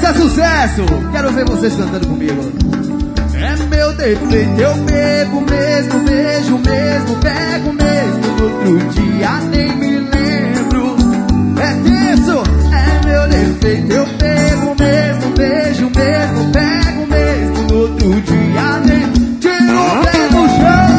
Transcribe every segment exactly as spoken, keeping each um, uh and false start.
é sucesso. Quero ver vocês cantando comigo. É meu defeito, eu bebo mesmo, beijo mesmo, pego mesmo. No outro dia nem me lembro. É isso, é meu defeito, eu bebo mesmo, beijo mesmo, pego mesmo. No outro dia nem tiro o pé do chão.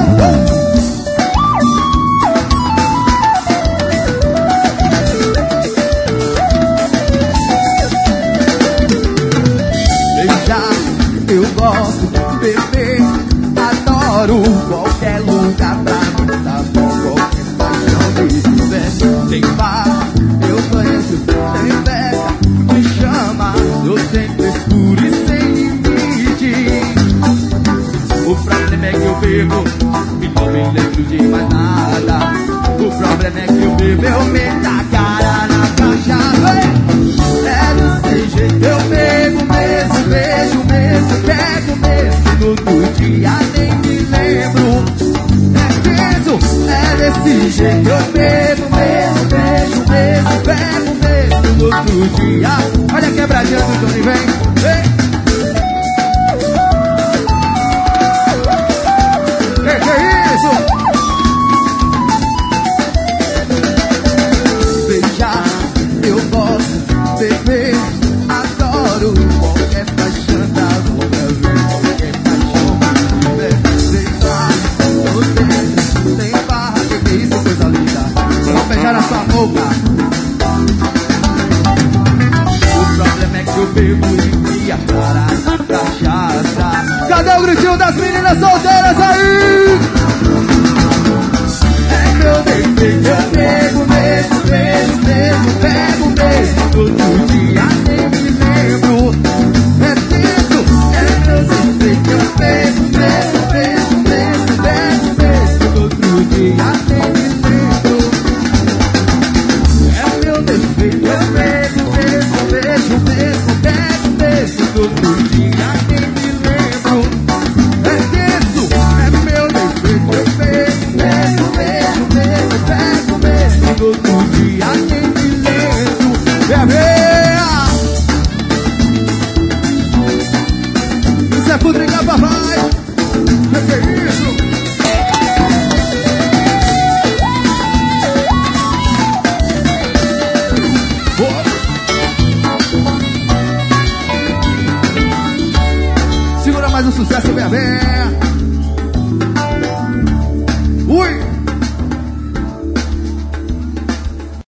Eu gosto de beber, adoro qualquer lugar pra mim, tá bom? Qualquer paixão me diverte. Tem bar, eu conheço, tem festa, me chama, eu sempre escuro e sem limite. O problema é que eu bebo e não me lembro de mais nada. O problema é que eu bebo, eu meto a cara na cachaça. É desse jeito, eu bebo mesmo, beijo mesmo, pego mesmo. No outro dia nem me lembro. É peso, é desse jeito, eu bebo mesmo, beijo mesmo, pego mesmo. No outro dia, olha a quebradinha do Johnny, vem, vem. Que que é isso? Beijar, eu gosto, beber, adoro qualquer paixão da boca, ver qualquer paixão me beijar, no dedo, tem barra, que que isso, coisa linda. Vou beijar a sua boca. O problema é que eu bebo e me a cara na cachaça. Cadê o gritinho das meninas solteiras aí? É meu defeito, eu bebo mesmo, beijo mesmo, pego mesmo. Todo dia nem me lembro. É isso, é meu defeito, eu bebo mesmo, beijo mesmo, pego mesmo. Todo dia nem me lembro. É meu defeito, eu bebo mesmo, beijo mesmo, pego mesmo. Todo dia nem me lembro. É isso, é meu defeito, eu bebo mesmo, beijo mesmo, pego mesmo. Todo dia nem me lembro. É minha. Isso é pudrinha, papai. Que que é isso? Oh. Segura mais o sucesso